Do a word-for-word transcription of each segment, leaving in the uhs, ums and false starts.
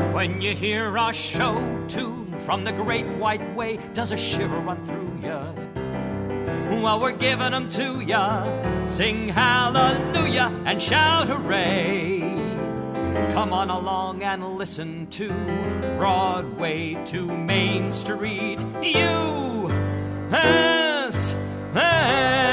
When you hear our show tune from the Great White Way, does a shiver run through ya? Well, we're giving them to ya. Sing hallelujah and shout hooray. Come on along and listen to Broadway to Main Street U S A.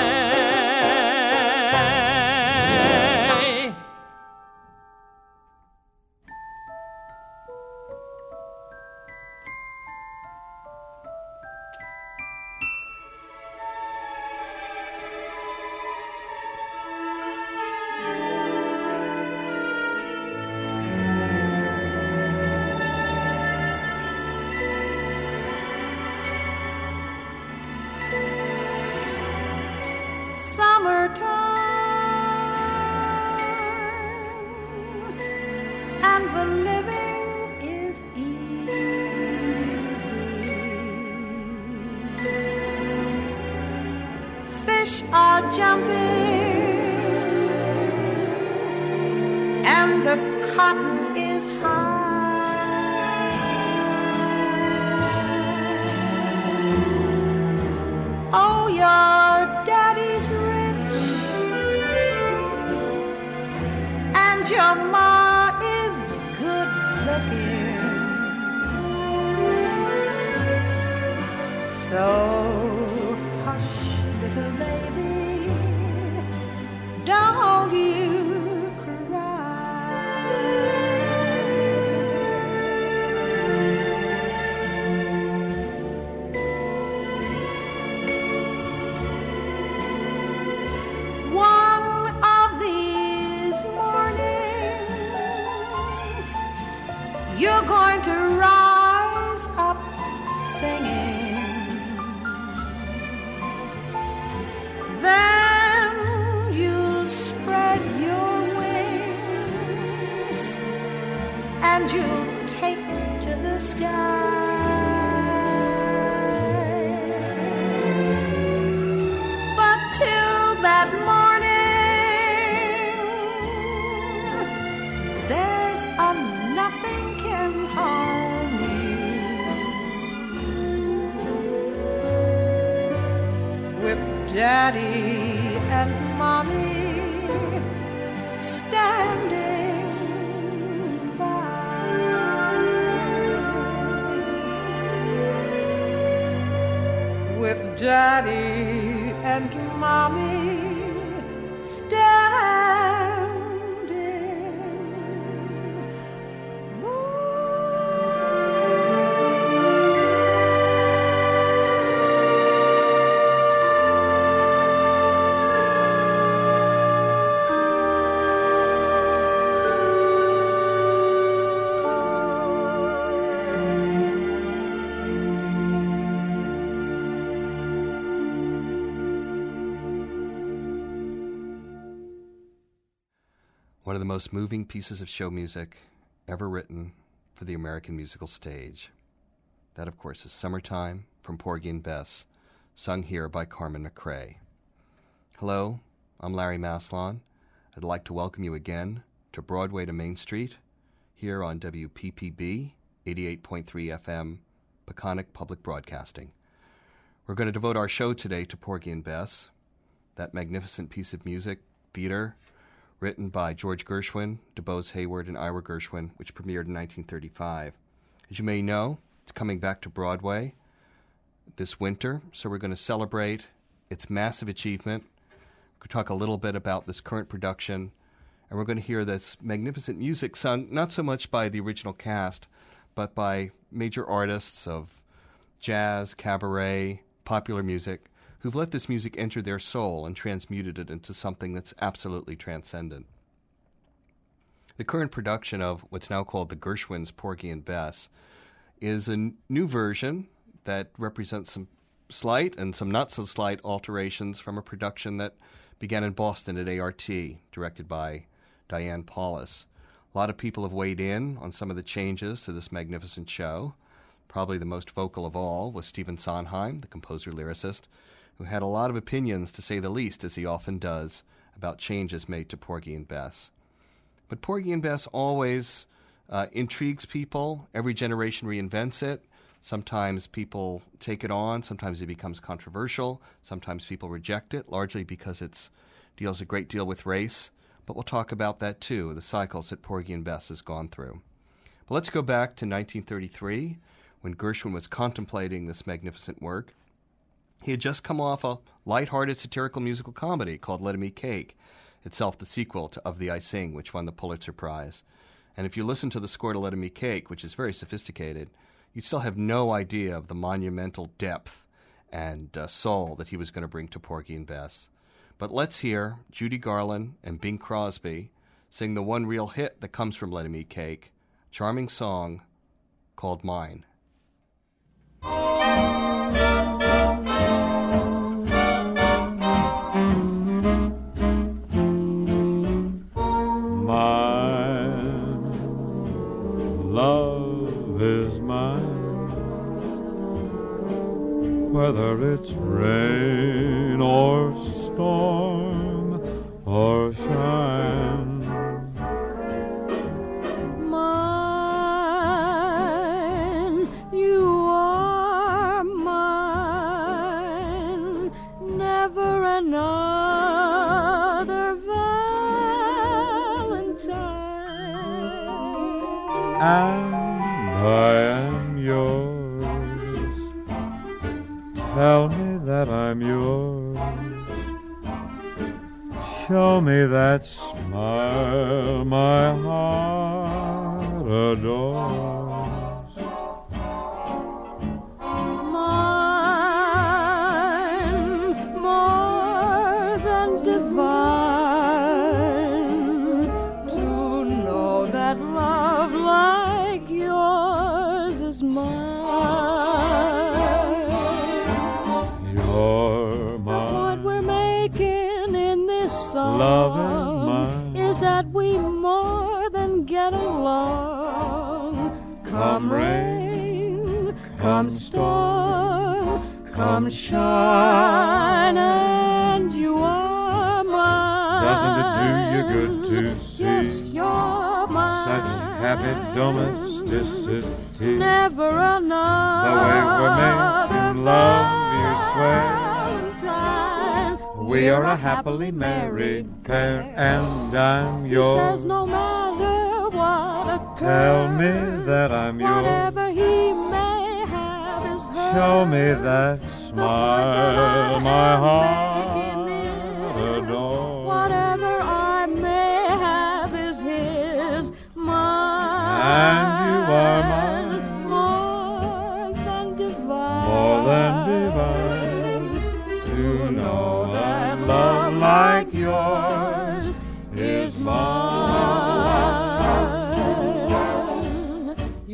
Daddy and Mommy standing by. With Daddy and Mommy one of the most moving pieces of show music ever written for the American musical stage. That, of course, is Summertime from Porgy and Bess, sung here by Carmen McRae. Hello, I'm Larry Maslon. I'd like to welcome you again to Broadway to Main Street, here on W P P B eighty-eight point three F M, Peconic Public Broadcasting. We're going to devote our show today to Porgy and Bess, that magnificent piece of music, theater, written by George Gershwin, DuBose Hayward, and Ira Gershwin, which premiered in nineteen thirty-five. As you may know, it's coming back to Broadway this winter, so we're going to celebrate its massive achievement. We're going to talk a little bit about this current production, and we're going to hear this magnificent music sung not so much by the original cast, but by major artists of jazz, cabaret, popular music, who've let this music enter their soul and transmuted it into something that's absolutely transcendent. The current production of what's now called the Gershwins' Porgy and Bess is a n- new version that represents some slight and some not-so-slight alterations from a production that began in Boston at A R T, directed by Diane Paulus. A lot of people have weighed in on some of the changes to this magnificent show. Probably the most vocal of all was Stephen Sondheim, the composer-lyricist, who had a lot of opinions, to say the least, as he often does, about changes made to Porgy and Bess. But Porgy and Bess always uh, intrigues people. Every generation reinvents it. Sometimes people take it on. Sometimes it becomes controversial. Sometimes people reject it, largely because it deals a great deal with race. But we'll talk about that too, the cycles that Porgy and Bess has gone through. But let's go back to nineteen thirty-three, when Gershwin was contemplating this magnificent work. He had just come off a light-hearted satirical musical comedy called Let 'Em Eat Cake, itself the sequel to Of Thee I Sing, which won the Pulitzer Prize. And if you listen to the score to Let 'Em Eat Cake, which is very sophisticated, you still have no idea of the monumental depth and uh, soul that he was going to bring to Porgy and Bess. But let's hear Judy Garland and Bing Crosby sing the one real hit that comes from Let 'Em Eat Cake, a charming song called Mine. Love is mine, whether it's rain or storm or shine. Mine, you are mine, never another Valentine. And I am yours. Tell me that I'm yours. Show me that smile my heart adores. Mine, more than divine, to know that love like yours is mine. You're mine. What we're making in this song, Love is mine. is that we more than get along. Come rain, come storm, come shine, and you are mine. Doesn't it do you good to see Yes, you're mine. such happy domesticity? Never another. The way we're making love, you swear. Valentine. We are a happily married pair, and I'm He yours. says no matter what occurs, Tell me that I'm yours. whatever he may have is hers. Show me that smile my heart adores. Whatever I may have is his, mine. And you are mine. More than divine. More than divine. To know that love like yours is mine.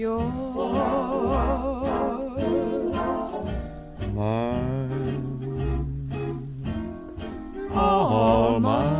Yours. Mine. All mine.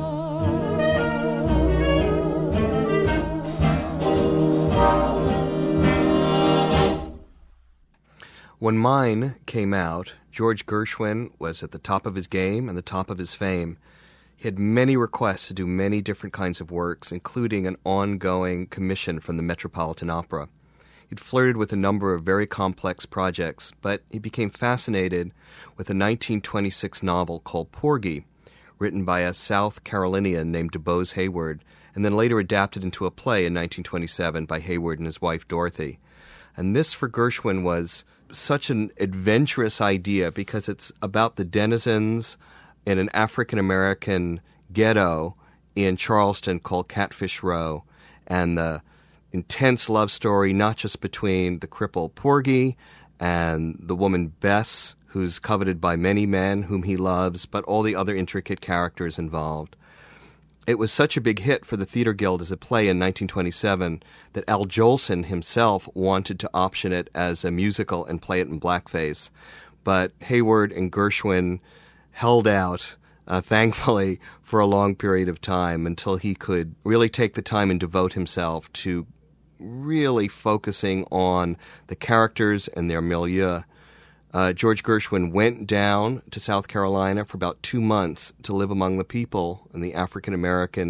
When Mine came out, George Gershwin was at the top of his game and the top of his fame. He had many requests to do many different kinds of works, including an ongoing commission from the Metropolitan Opera. He'd flirted with a number of very complex projects, but he became fascinated with a nineteen twenty-six novel called Porgy, written by a South Carolinian named DuBose Heyward, and then later adapted into a play in nineteen twenty-seven by Heyward and his wife Dorothy. And this, for Gershwin, was such an adventurous idea because it's about the denizens in an African-American ghetto in Charleston called Catfish Row, and the intense love story not just between the cripple Porgy and the woman Bess, who's coveted by many men whom he loves, but all the other intricate characters involved. It was such a big hit for the Theatre Guild as a play in nineteen twenty-seven that Al Jolson himself wanted to option it as a musical and play it in blackface. But Heyward and Gershwin held out, uh, thankfully, for a long period of time until he could really take the time and devote himself to really focusing on the characters and their milieu. Uh, George Gershwin went down to South Carolina for about two months to live among the people in the African-American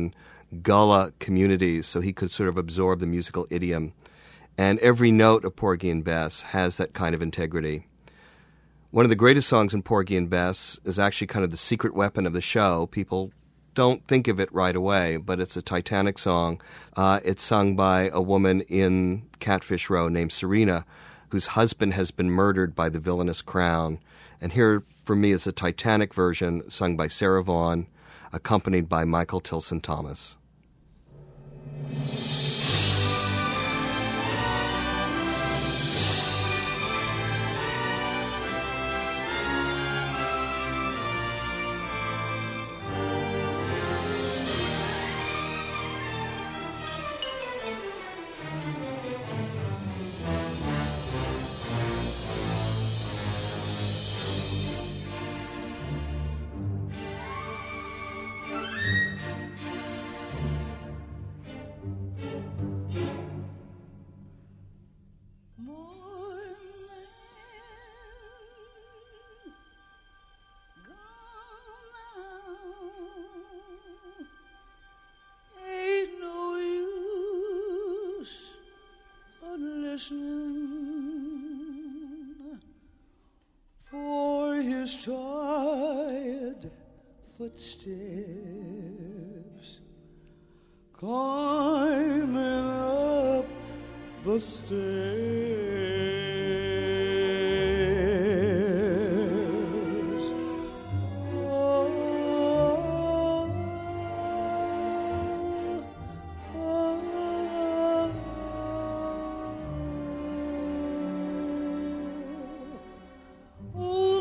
Gullah communities, so he could sort of absorb the musical idiom. And every note of Porgy and Bess has that kind of integrity. One of the greatest songs in Porgy and Bess is actually kind of the secret weapon of the show. People don't think of it right away, but it's a Titanic song. Uh, it's sung by a woman in Catfish Row named Serena, whose husband has been murdered by the villainous Crown. And here, for me, is a Titanic version sung by Sarah Vaughan, accompanied by Michael Tilson Thomas. For his tired footsteps climbing up the stairs. Oh, oh, oh. Old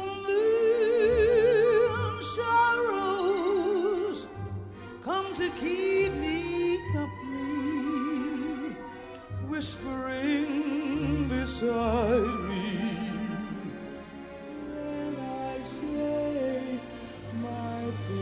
moon sorrows come to keep me company, whispering beside me when I say my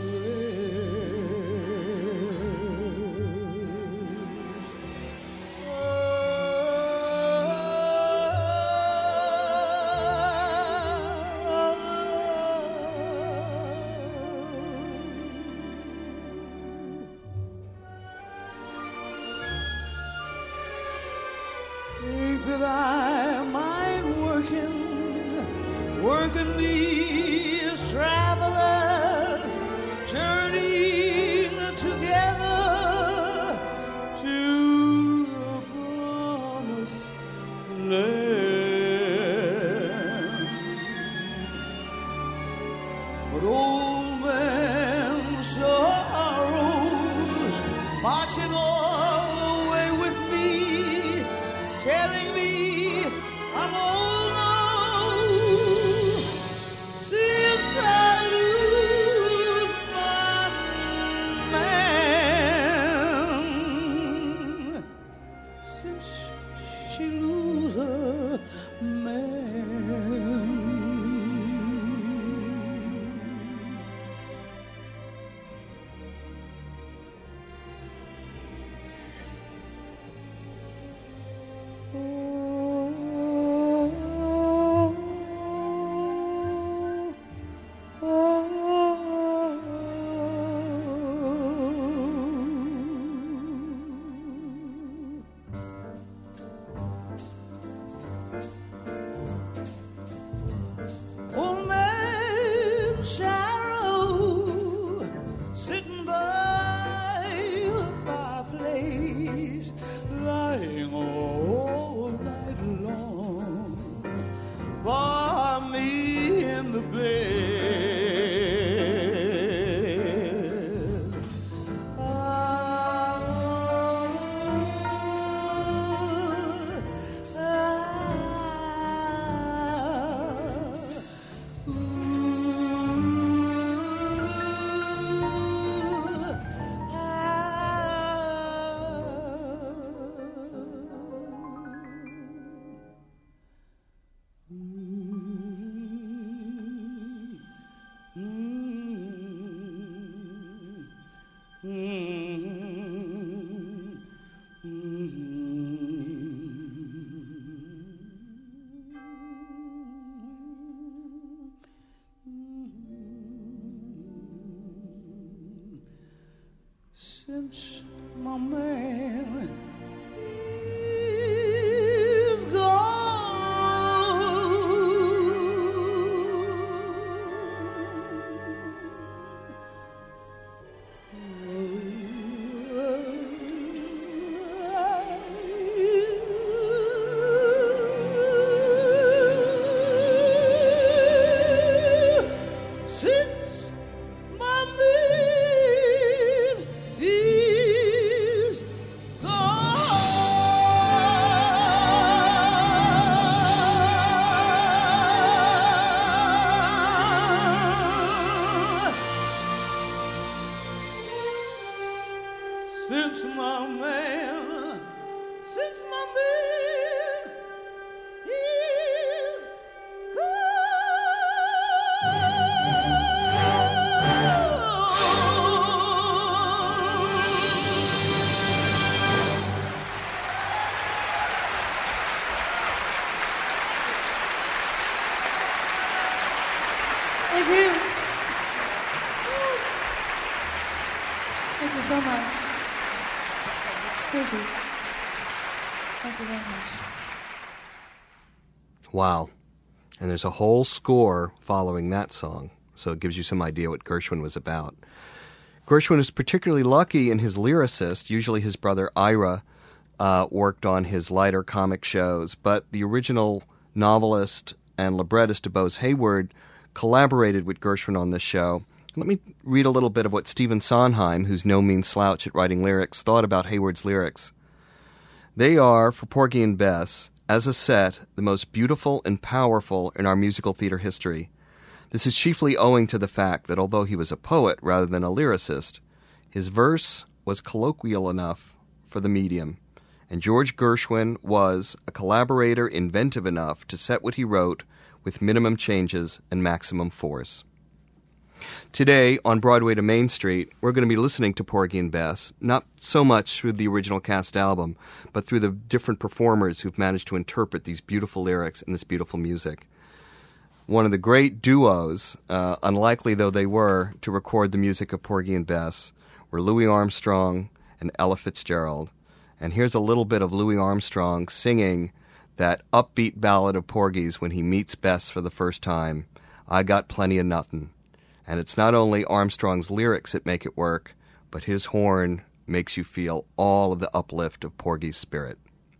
think that I mind working, working me as travelers, journeying together to the promised land. But old man sorrows marching all the way with me, telling me I'm old now since I lose my man, since she lose her man. Old man Sharrow sitting by the fireplace, lying all night long by me in the bed. Ah, ah, since Thank you. Thank you very much. Wow. And there's a whole score following that song, so it gives you some idea what Gershwin was about. Gershwin was particularly lucky in his lyricist. Usually his brother Ira uh, worked on his lighter comic shows, but the original novelist and librettist DuBose Hayward collaborated with Gershwin on this show. Let me read a little bit of what Stephen Sondheim, who's no mean slouch at writing lyrics, thought about Hayward's lyrics. They are, for Porgy and Bess, as a set, the most beautiful and powerful in our musical theater history. This is chiefly owing to the fact that although he was a poet rather than a lyricist, his verse was colloquial enough for the medium, and George Gershwin was a collaborator inventive enough to set what he wrote with minimum changes and maximum force. Today, on Broadway to Main Street, we're going to be listening to Porgy and Bess, not so much through the original cast album, but through the different performers who've managed to interpret these beautiful lyrics and this beautiful music. One of the great duos, uh, unlikely though they were, to record the music of Porgy and Bess were Louis Armstrong and Ella Fitzgerald. And here's a little bit of Louis Armstrong singing that upbeat ballad of Porgy's when he meets Bess for the first time, I Got Plenty of Nothin'. And it's not only Armstrong's lyrics that make it work, but his horn makes you feel all of the uplift of Porgy's spirit.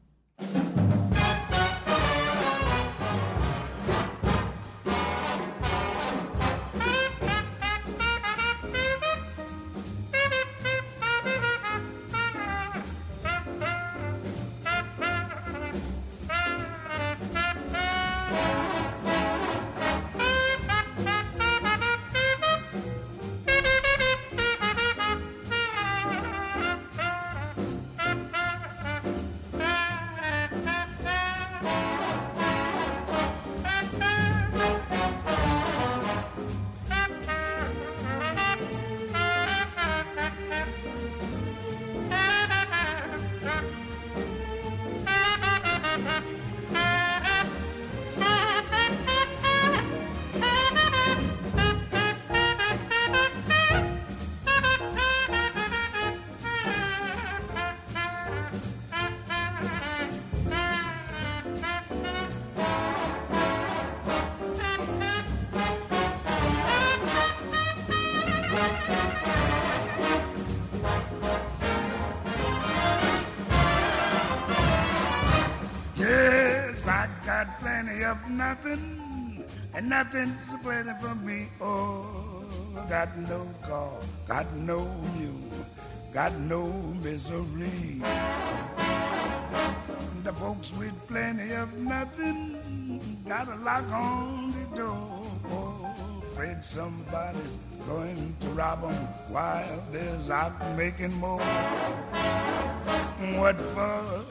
Nothing, and nothing's plenty for me. Oh, got no car, got no mule, got no misery. The folks with plenty of nothing got a lock on the door. Oh, afraid somebody's going to rob them while there's out making more. What for?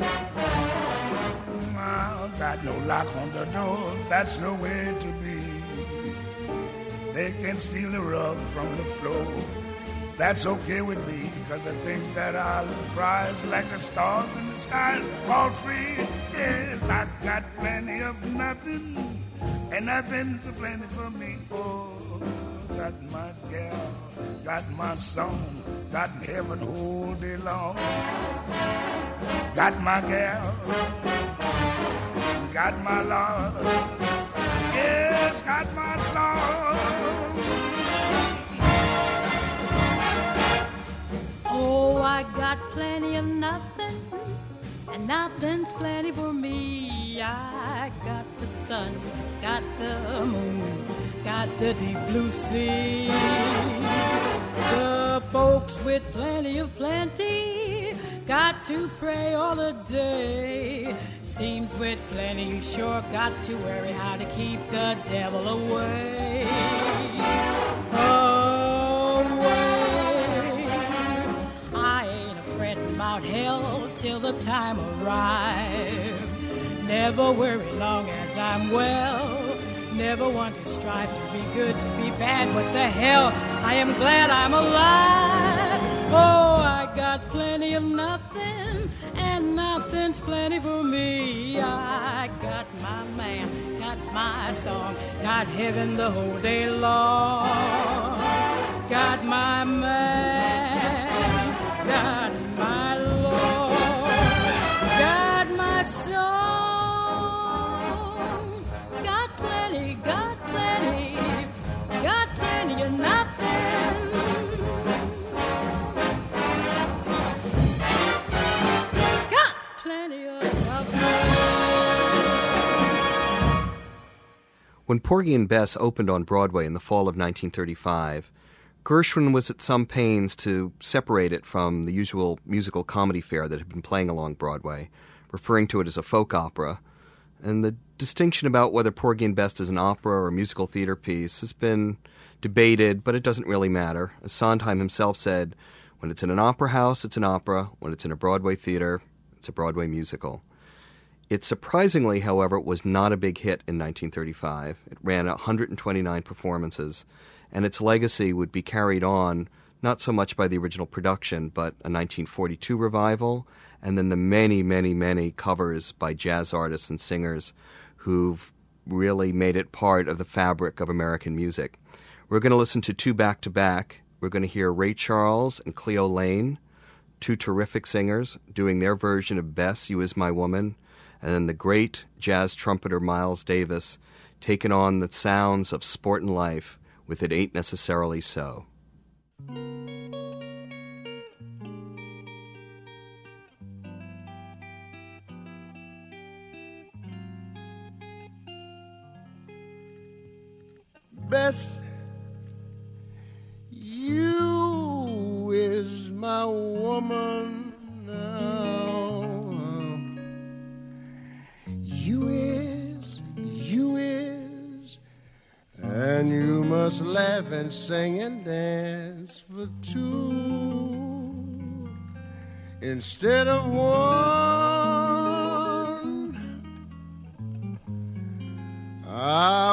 I got no lock on the door, that's no way to be. They can steal the rug from the floor, that's okay with me, cause the things that I prize, like the stars in the skies, all free. Yes, I got plenty of nothing, and nothing's plenty for me. Oh, got my gal, got my song, got heaven all day long. Got my gal, got my love, yes, got my song. Oh, I got plenty of nothing, and nothing's plenty for me. I got the sun, got the moon, got the deep blue sea. The folks with plenty of plenty got to pray all the day. Seems with plenty you sure got to worry how to keep the devil away. Away. I ain't afraid about hell till the time arrives. Never worry long as I'm well. Never want to strive to be good, to be bad. What the hell? I am glad I'm alive. Oh, I got plenty of nothing, and nothing's plenty for me. I got my man, got my song, got heaven the whole day long. Got my man, got my Lord. When Porgy and Bess opened on Broadway in the fall of nineteen thirty-five, Gershwin was at some pains to separate it from the usual musical comedy fare that had been playing along Broadway, referring to it as a folk opera. And the distinction about whether Porgy and Bess is an opera or a musical theater piece has been debated, but it doesn't really matter. As Sondheim himself said, when it's in an opera house, it's an opera. When it's in a Broadway theater, it's a Broadway musical. It surprisingly, however, was not a big hit in nineteen thirty-five. It ran one hundred twenty-nine performances, and its legacy would be carried on not so much by the original production, but a nineteen forty-two revival, and then the many, many, many covers by jazz artists and singers who've really made it part of the fabric of American music. We're going to listen to two back-to-back. We're going to hear Ray Charles and Cleo Lane, two terrific singers, doing their version of Bess, You Is My Woman, and then the great jazz trumpeter Miles Davis taking on the sounds of Sport and Life with It Ain't Necessarily So. Bess, you is my woman now. You is, you is, and you must laugh and sing and dance for two instead of one. I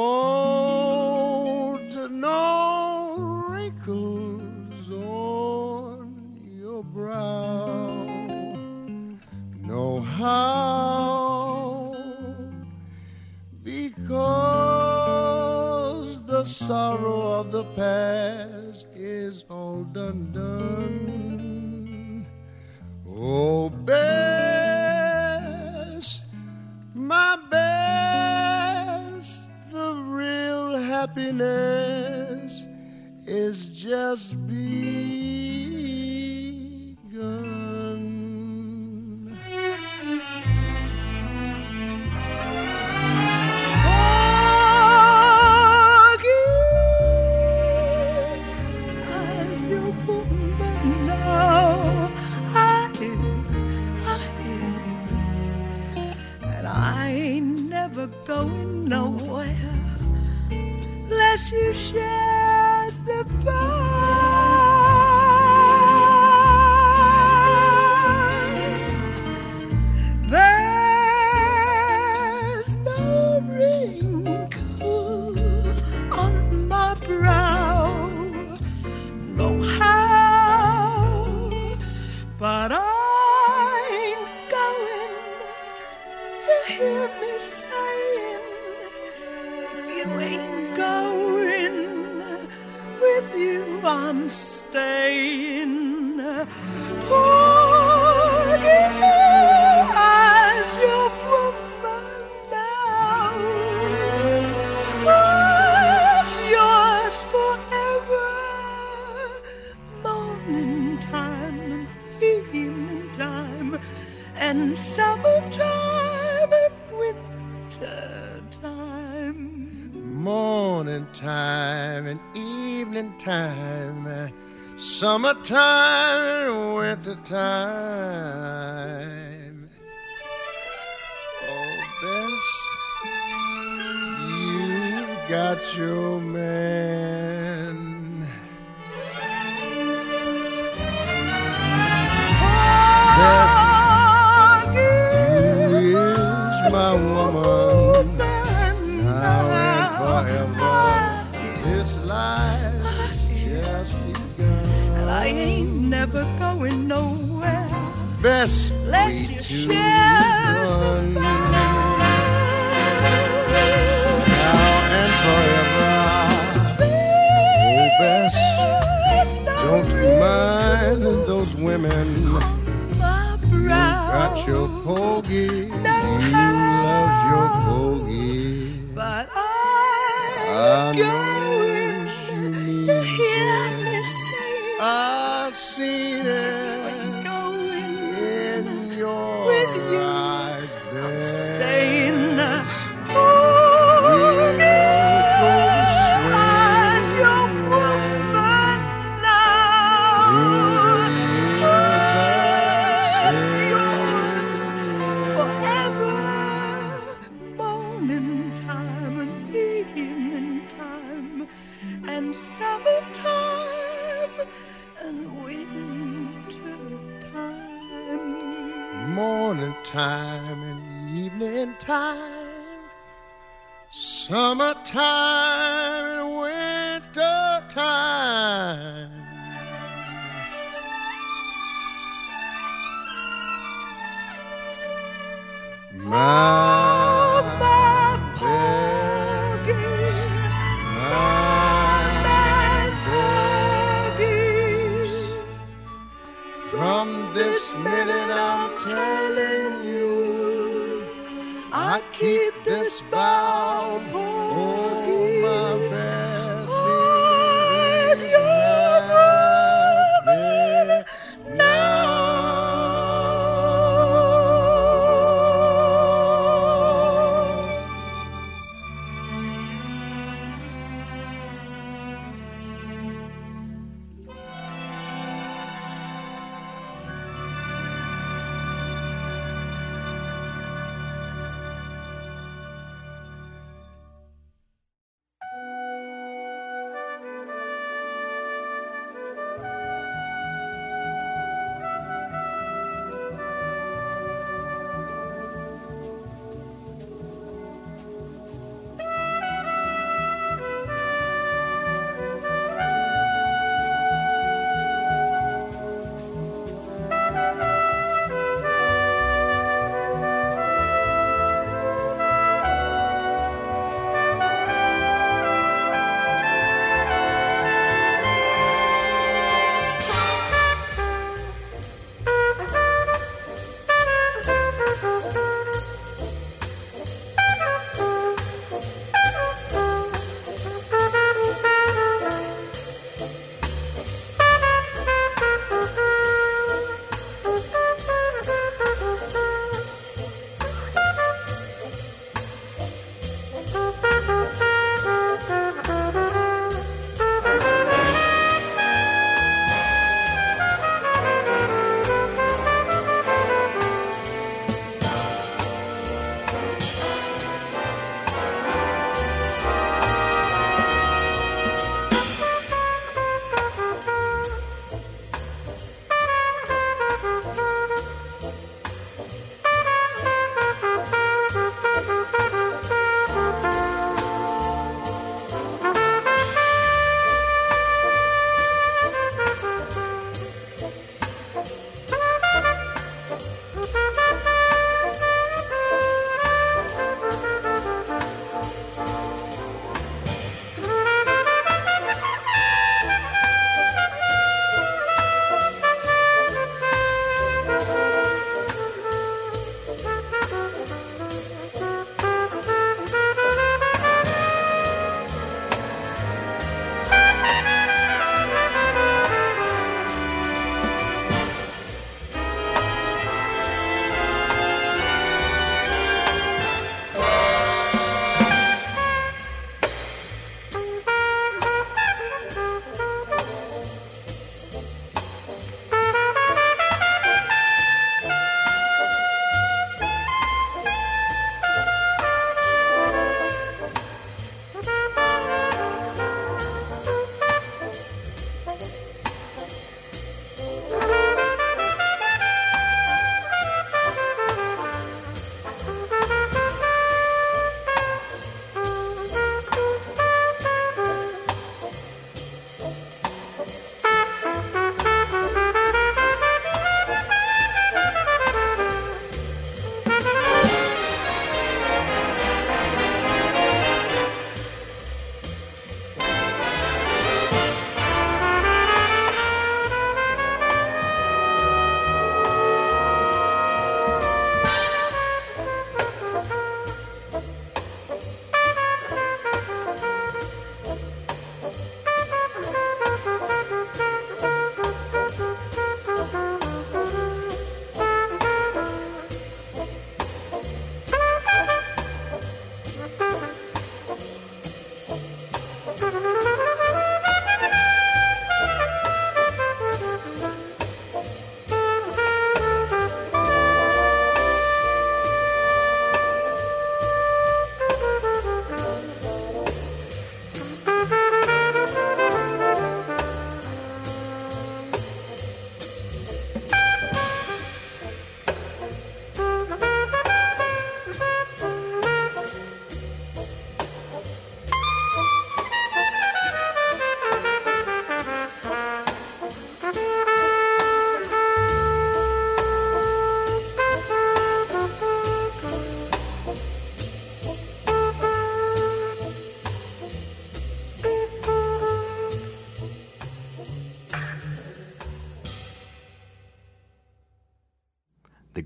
want to know wrinkles on your brow, know how, because the sorrow of the past is all done, done. Oh, Bess, my Bess, the real happiness is just begun. As your woman now, I is, I is, and I ain't never going nowhere unless you share the fun. There's no wrinkle on my brow, no how, but I ain't going. You hear me saying, you ain't going, with you I'm staying. Porgy, as your woman now, was yours forever. Morning time and evening time and summertime and winter time. Morning time and evening time, summertime and winter time. Oh, Bess, you got your man. Bess, you is my woman now and forever. This life just begun. I ain't never going nowhere. Bess, Let we you two share run the now and forever. Oh, Bess, don't you mind those women my brow. got your Porgy, you No love your Porgy. But I I'm know going. you You need hear it. me say, I seen it going in your with you. eyes, Bess. Staying. With morning time and evening time, summertime and winter time. My, my boogie, my boogie. From this minute I'm telling you, I keep this bow boogie. Oh, my Bessie is happy now.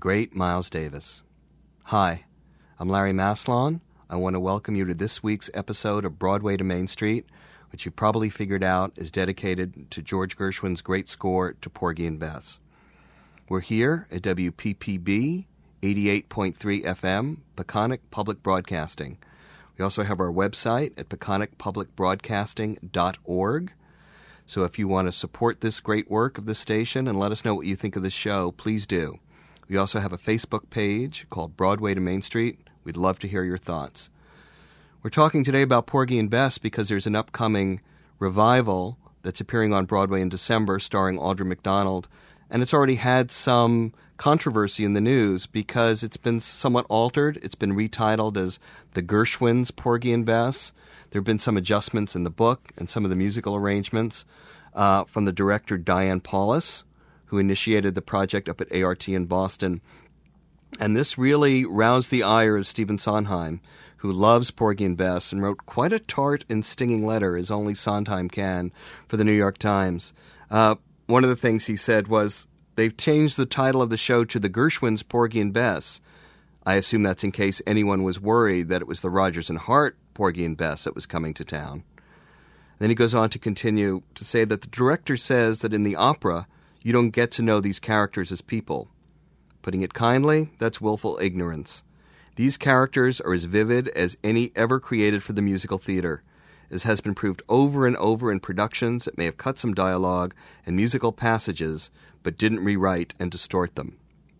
great Miles Davis. Hi, I'm Larry Maslon. I want to welcome you to this week's episode of Broadway to Main Street, which you've probably figured out is dedicated to George Gershwin's great score to Porgy and Bess. We're here at W P P B eighty-eight point three F M, Peconic Public Broadcasting. We also have our website at peconic public broadcasting dot org. So if you want to support this great work of the station and let us know what you think of the show, please do. We also have a Facebook page called Broadway to Main Street. We'd love to hear your thoughts. We're talking today about Porgy and Bess because there's an upcoming revival that's appearing on Broadway in December starring Audra McDonald, and it's already had some controversy in the news because it's been somewhat altered. It's been retitled as The Gershwins' Porgy and Bess. There have been some adjustments in the book and some of the musical arrangements uh, from the director Diane Paulus, who initiated the project up at A R T in Boston. And this really roused the ire of Stephen Sondheim, who loves Porgy and Bess and wrote quite a tart and stinging letter, as only Sondheim can, for the New York Times. Uh, one of the things he said was, they've changed the title of the show to The Gershwins' Porgy and Bess. I assume that's in case anyone was worried that it was the Rodgers and Hart Porgy and Bess that was coming to town. Then he goes on to continue to say that the director says that in the opera, you don't get to know these characters as people. Putting it kindly, that's willful ignorance. These characters are as vivid as any ever created for the musical theater, as has been proved over and over in productions that may have cut some dialogue and musical passages, but didn't rewrite and distort them.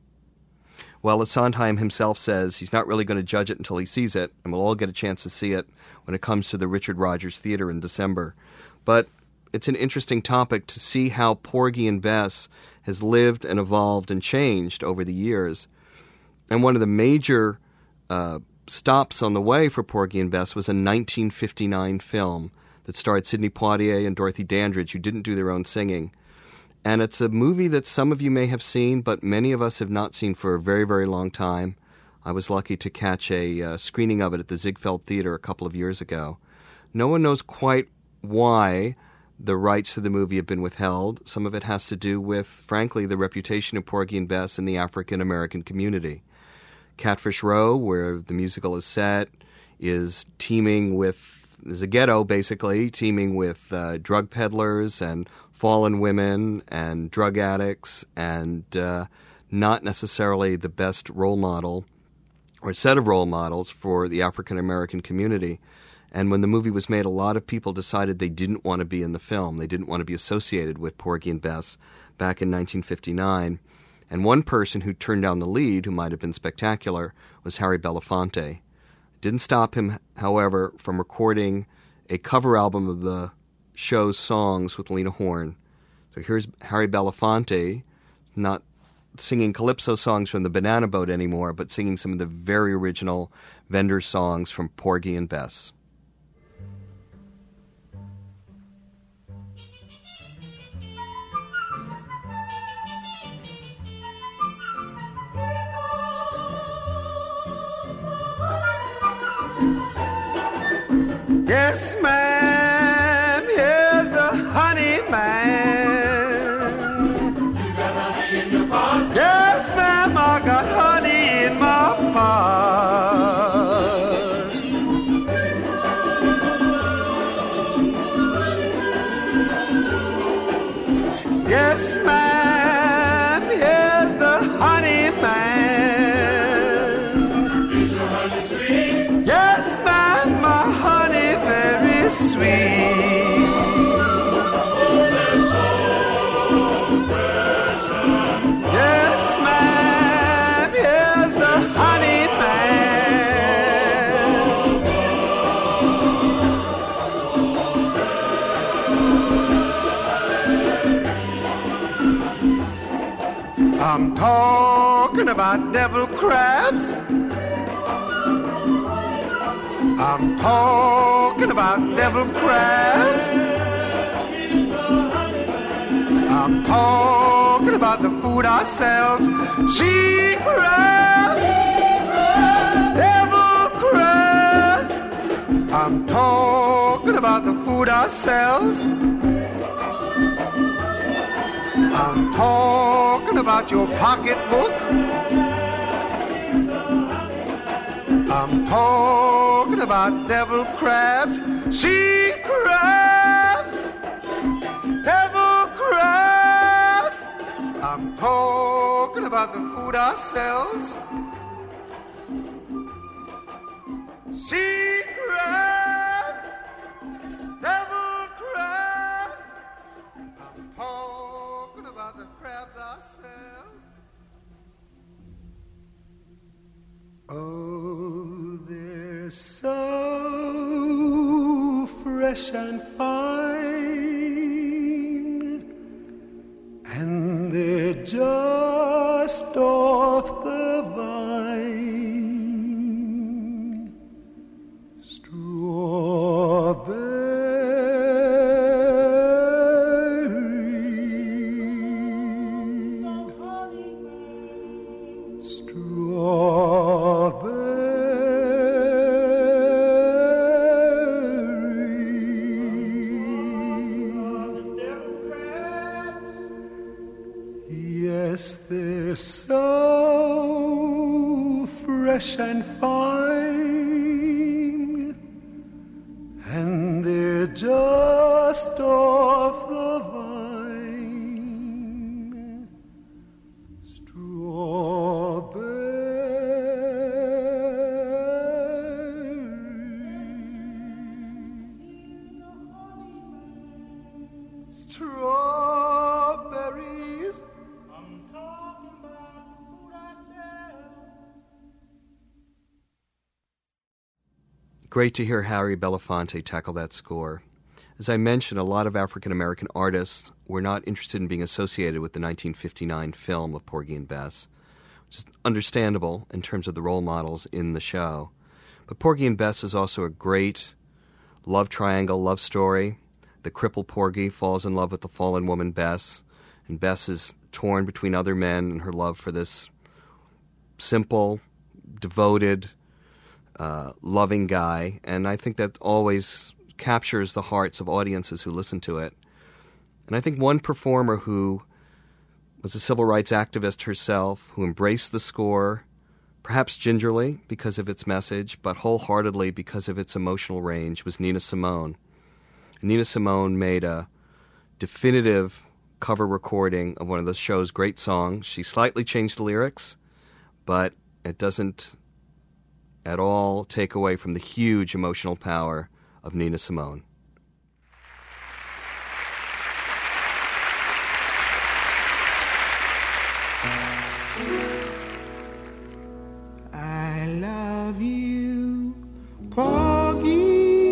Well, as Sondheim himself says, he's not really going to judge it until he sees it, and we'll all get a chance to see it when it comes to the Richard Rodgers Theater in December. But it's an interesting topic to see how Porgy and Bess has lived and evolved and changed over the years. And one of the major uh, stops on the way for Porgy and Bess was a nineteen fifty-nine film that starred Sidney Poitier and Dorothy Dandridge, who didn't do their own singing. And it's a movie that some of you may have seen, but many of us have not seen for a very, very long time. I was lucky to catch a uh, screening of it at the Ziegfeld Theater a couple of years ago. No one knows quite why the rights to the movie have been withheld. Some of it has to do with, frankly, the reputation of Porgy and Bess in the African-American community. Catfish Row, where the musical is set, is teeming with, there's a ghetto, basically, teeming with uh, drug peddlers and fallen women and drug addicts, and uh, not necessarily the best role model or set of role models for the African-American community. And when the movie was made, a lot of people decided they didn't want to be in the film. They didn't want to be associated with Porgy and Bess back in nineteen fifty-nine. And one person who turned down the lead, who might have been spectacular, was Harry Belafonte. It didn't stop him, however, from recording a cover album of the show's songs with Lena Horne. So here's Harry Belafonte, not singing calypso songs from the Banana Boat anymore, but singing some of the very original vendor songs from Porgy and Bess. Yes, ma'am, here's the honey man. You got honey in your pot? Yes, ma'am, I got honey in my pot. Yes, ma'am, here's the honey man. Is your honey sweet? Yes, ma'am, my honey very sweet. Oh, they're so fresh and fine. Yes, ma'am, here's the honey man. I'm talking about devil crabs. I'm talking about devil crabs. I'm talking about the food ourselves. She crabs, devil crabs. I'm talking about the food ourselves. I'm talking about your pocketbook. I'm talking about devil crabs, she crabs, devil crabs. I'm talking about the food ourselves. She crabs, devil crabs. I'm talking about the crabs ourselves. Oh, they're so fresh and fine, and they're just off the vine. Strawberry, strawberry. Yes, they're so fresh and fine, and they're just off the vine. Strawberry, strawberries. I'm talking about the food I sell. Great to hear Harry Belafonte tackle that score. As I mentioned, a lot of African-American artists were not interested in being associated with the nineteen fifty-nine film of Porgy and Bess, which is understandable in terms of the role models in the show. But Porgy and Bess is also a great love triangle, love story. The crippled Porgy falls in love with the fallen woman Bess, and Bess is torn between other men and her love for this simple, devoted, uh, loving guy. And I think that always captures the hearts of audiences who listen to it. And I think one performer who was a civil rights activist herself, who embraced the score, perhaps gingerly because of its message, but wholeheartedly because of its emotional range, was Nina Simone. Nina Simone made a definitive cover recording of one of the show's great songs. She slightly changed the lyrics, but it doesn't at all take away from the huge emotional power of Nina Simone. I love you, Porgy.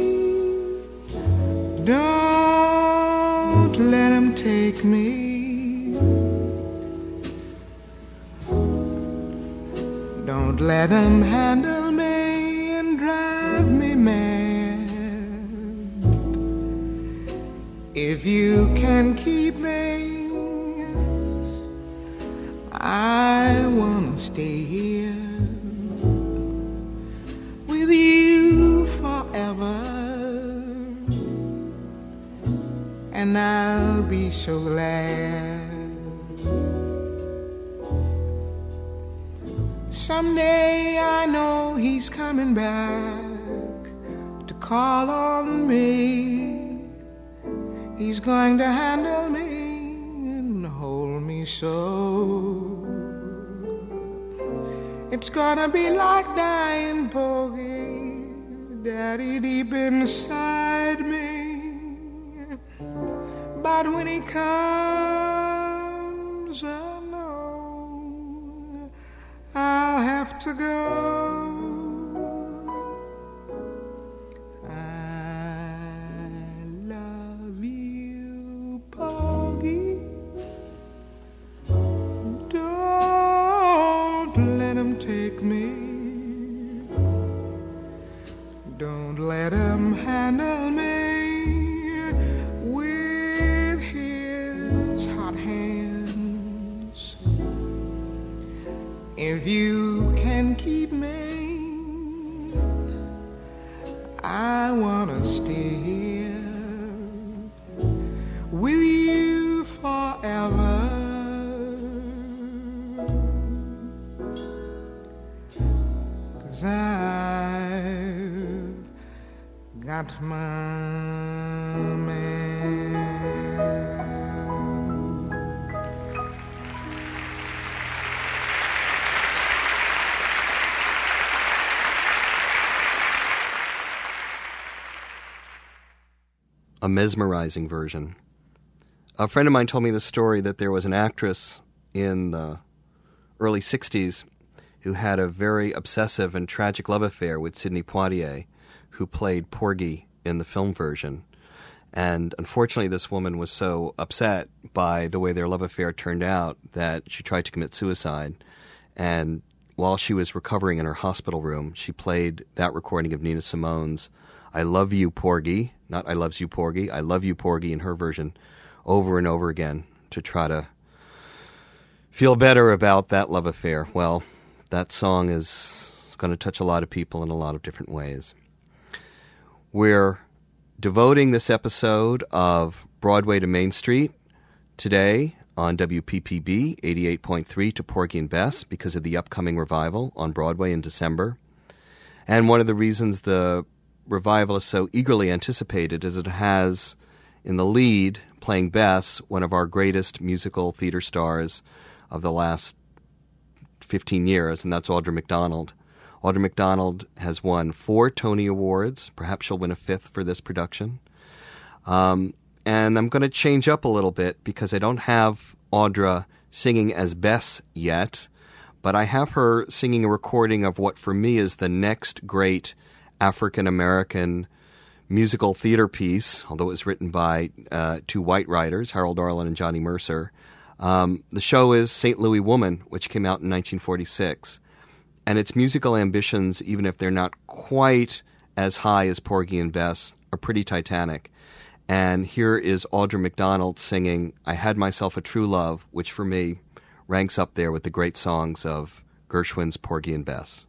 Don't let him take me. Don't let him handle me and drive me mad. If you can keep me, I wanna stay here with you forever. And I'll be so glad. Someday I know he's coming back to call on me. He's going to handle me and hold me so. It's gonna be like dying, Porgy, Daddy deep inside me. But when he comes, I know I'll have to go. I love you, Porgy. Don't let him take me. Don't let him handle me. If you can keep me, I wanna stay here with you forever. 'Cause I not my man. A mesmerizing version. A friend of mine told me the story that there was an actress in the early sixties who had a very obsessive and tragic love affair with Sidney Poitier, who played Porgy in the film version. And unfortunately, this woman was so upset by the way their love affair turned out that she tried to commit suicide. And while she was recovering in her hospital room, she played that recording of Nina Simone's I Love You, Porgy, not I Loves You, Porgy, I Love You, Porgy in her version, over and over again to try to feel better about that love affair. Well, that song is going to touch a lot of people in a lot of different ways. We're devoting this episode of Broadway to Main Street today on W P P B eighty-eight point three to Porgy and Bess because of the upcoming revival on Broadway in December. And one of the reasons the revival is so eagerly anticipated is it has in the lead, playing Bess, one of our greatest musical theater stars of the last fifteen years, and that's Audra McDonald. Audra McDonald has won four Tony Awards. Perhaps she'll win a fifth for this production. Um, and I'm going to change up a little bit because I don't have Audra singing as Bess yet, but I have her singing a recording of what for me is the next great African-American musical theater piece, although it was written by uh, two white writers, Harold Arlen and Johnny Mercer. Um, the show is Saint Louis Woman, which came out in nineteen forty-six. And its musical ambitions, even if they're not quite as high as Porgy and Bess, are pretty titanic. And here is Audra McDonald singing I Had Myself a True Love, which for me ranks up there with the great songs of Gershwin's Porgy and Bess.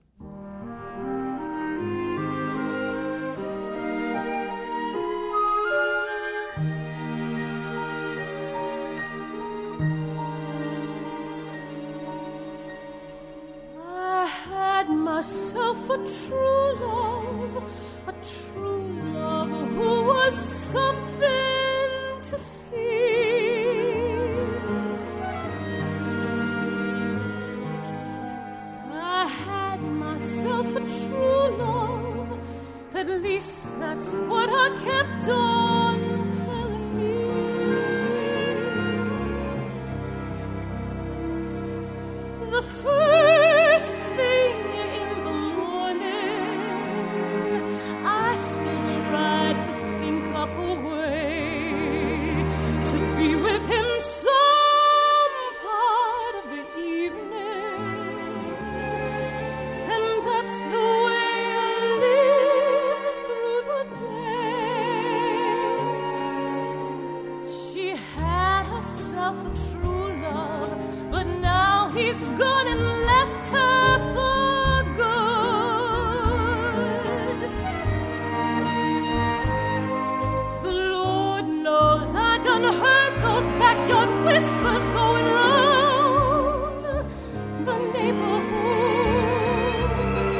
Myself a true love, a true love who was something to see. I had myself a true love, at least that's what I kept on telling me. The first thing to think up a way to be with him some part of the evening, and that's the way I live through the day. She had herself a true love, but now he's gone and left her for good. Heard those backyard whispers going round the neighborhood.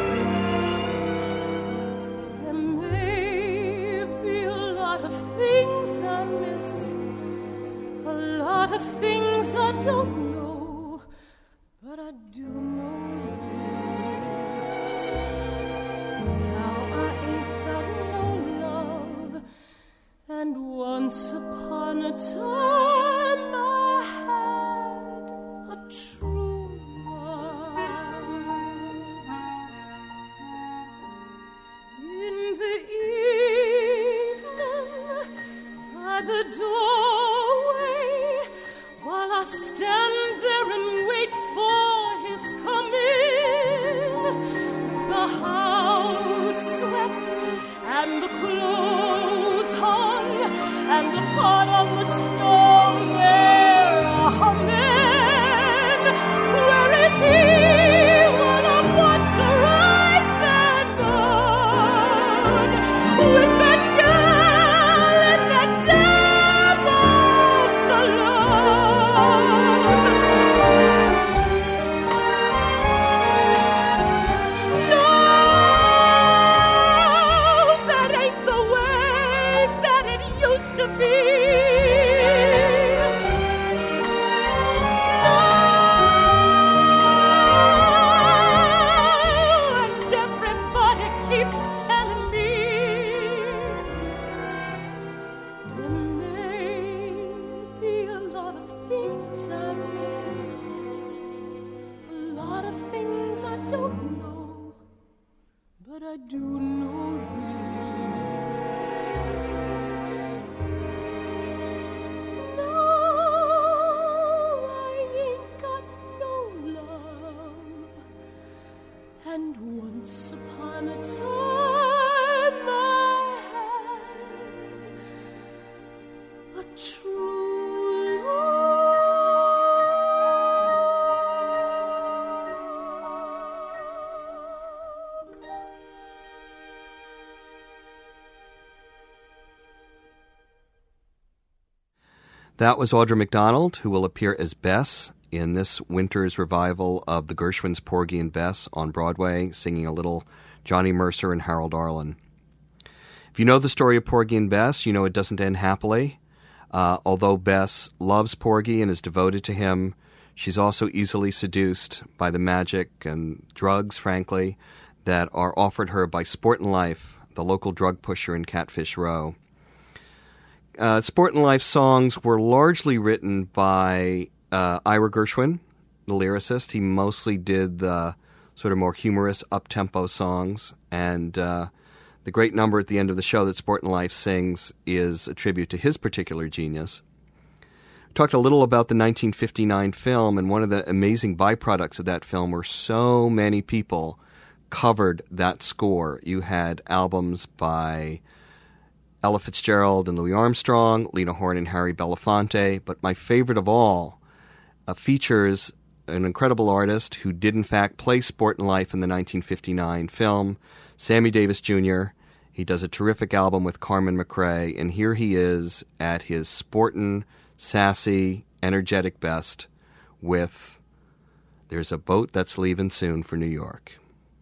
There may be a lot of things I miss, a lot of things I don't know, but I do know this. Now I ain't got no love, and once upon a time I had a true one. In the evening, by the doorway, while I stand there and wait for his coming, with the house swept and the clothes hung and the pot on the stove there humming. Where is he while I watch the rise and burn with that girl in that devil's saloon? No, that ain't don't know, but I do know this. No, I ain't got no love. And once upon a time I had a true love. That was Audra McDonald, who will appear as Bess in this winter's revival of the Gershwins' Porgy and Bess on Broadway, singing a little Johnny Mercer and Harold Arlen. If you know the story of Porgy and Bess, you know it doesn't end happily. Uh, although Bess loves Porgy and is devoted to him, she's also easily seduced by the magic and drugs, frankly, that are offered her by Sportin' Life, the local drug pusher in Catfish Row. Uh, Sportin' Life songs were largely written by uh, Ira Gershwin, the lyricist. He mostly did the sort of more humorous, up-tempo songs, and uh, the great number at the end of the show that Sportin' Life sings is a tribute to his particular genius. We talked a little about the nineteen fifty-nine film, and one of the amazing byproducts of that film were so many people covered that score. You had albums by Ella Fitzgerald and Louis Armstrong, Lena Horne and Harry Belafonte, but my favorite of all uh, features an incredible artist who did in fact play Sportin' Life in the nineteen fifty-nine film, Sammy Davis Junior He does a terrific album with Carmen McRae, and here he is at his sportin', sassy, energetic best with There's a Boat That's Leaving Soon for New York.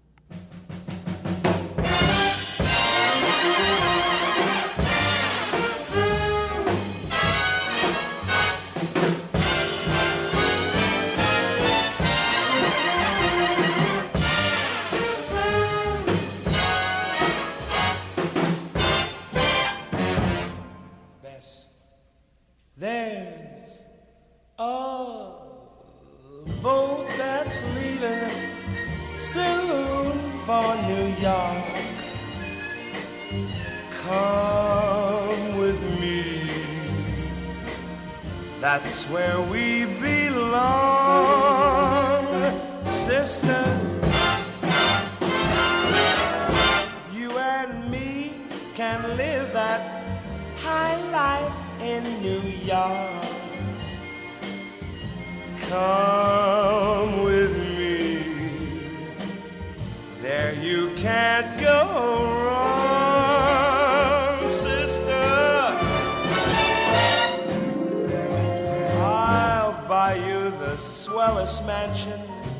There's a boat that's leaving soon for New York. Come with me, that's where we belong, sister. You and me can live that high life in New York. Come with me, there you can't go wrong, sister. I'll buy you the swellest mansion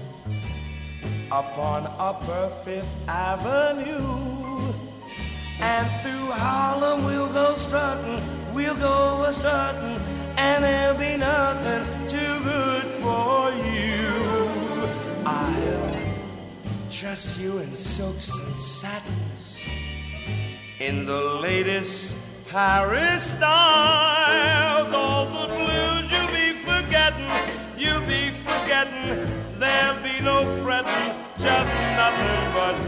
up on Upper Fifth Avenue, and through Harlem we'll go strutting. We'll go a-strutting, and there'll be nothing too good for you. I'll dress you in silks and satins, in the latest Paris styles. All the blues you'll be forgetting, you'll be forgetting. There'll be no fretting, just nothing but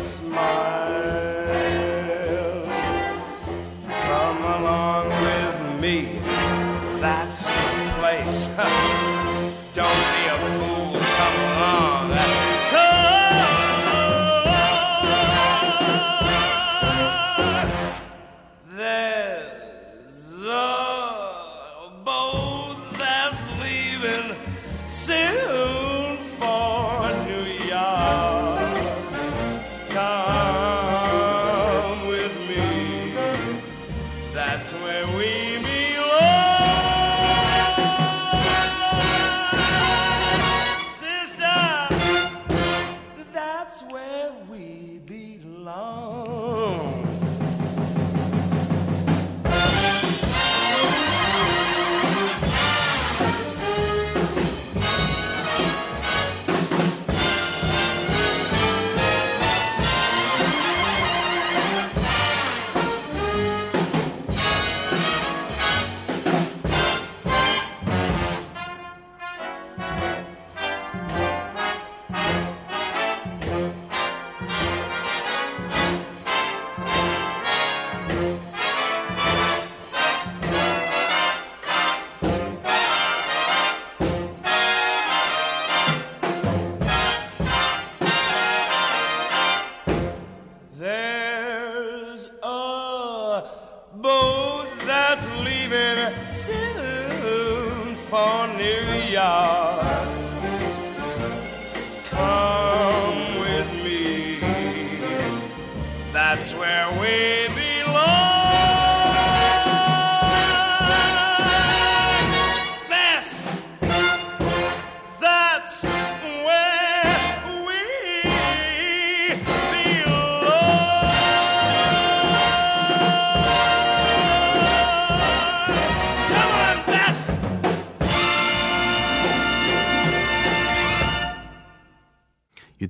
smiles. Come along with me, that's the place. Don't be a fool, come along. Come. There's a boat that's leaving soon for New York. Come with me, that's where we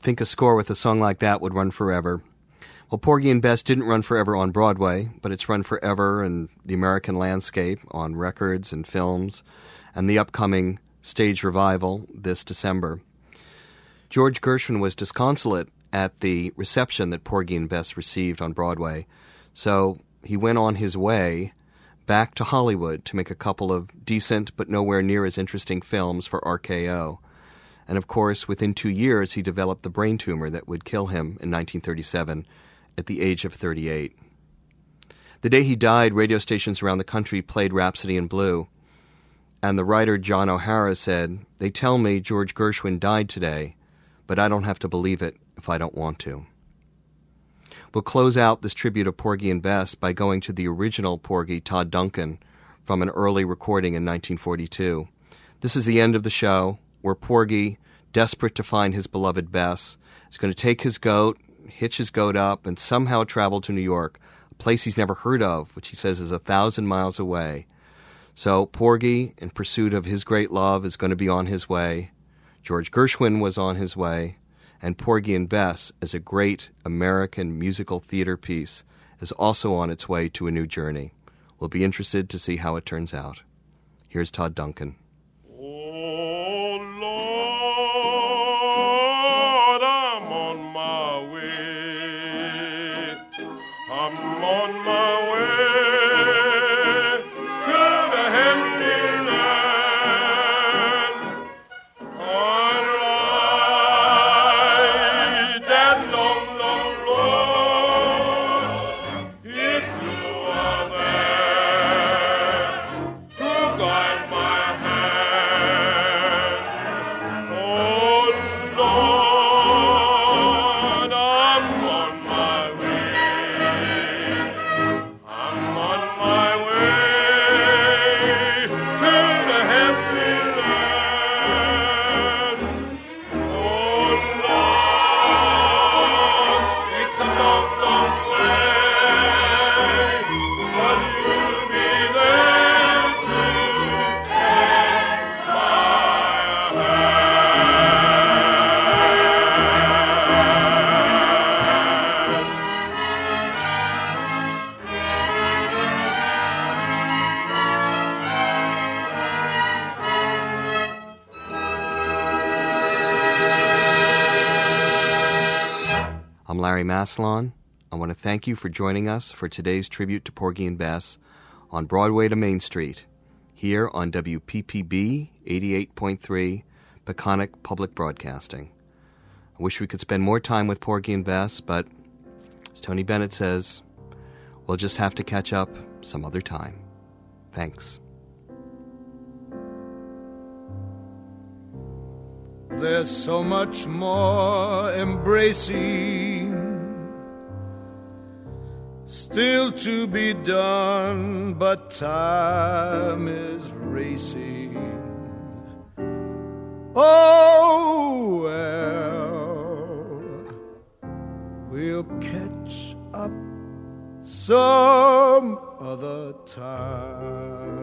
think a score with a song like that would run forever. Well, Porgy and Bess didn't run forever on Broadway, but it's run forever in the American landscape on records and films and the upcoming stage revival this December. George Gershwin was disconsolate at the reception that Porgy and Bess received on Broadway, so he went on his way back to Hollywood to make a couple of decent but nowhere near as interesting films for R K O. And of course, within two years, he developed the brain tumor that would kill him in nineteen thirty-seven at the age of thirty-eight. The day he died, radio stations around the country played Rhapsody in Blue, and the writer John O'Hara said, "They tell me George Gershwin died today, but I don't have to believe it if I don't want to." We'll close out this tribute of Porgy and Bess by going to the original Porgy, Todd Duncan, from an early recording in nineteen forty-two. This is the end of the show, where Porgy, desperate to find his beloved Bess, is going to take his goat, hitch his goat up, and somehow travel to New York, a place he's never heard of, which he says is a thousand miles away. So Porgy, in pursuit of his great love, is going to be on his way. George Gershwin was on his way. And Porgy and Bess, as a great American musical theater piece, is also on its way to a new journey. We'll be interested to see how it turns out. Here's Todd Duncan. Oh, Lord, I'm on my way. I'm on my way to the happy land. On right that long, long road, if you are there to guide my hand. Oh, Lord, I'm on my way. I'm on my way to the happy land. Oh, Lord, it's a long, long way, but you'll be there to take my I'm Larry Maslon. I want to thank you for joining us for today's tribute to Porgy and Bess on Broadway to Main Street, here on W P P B eighty-eight point three, Peconic Public Broadcasting. I wish we could spend more time with Porgy and Bess, but as Tony Bennett says, we'll just have to catch up some other time. Thanks. There's so much more embracing still to be done, but time is racing. Oh, well, we'll catch up some other time.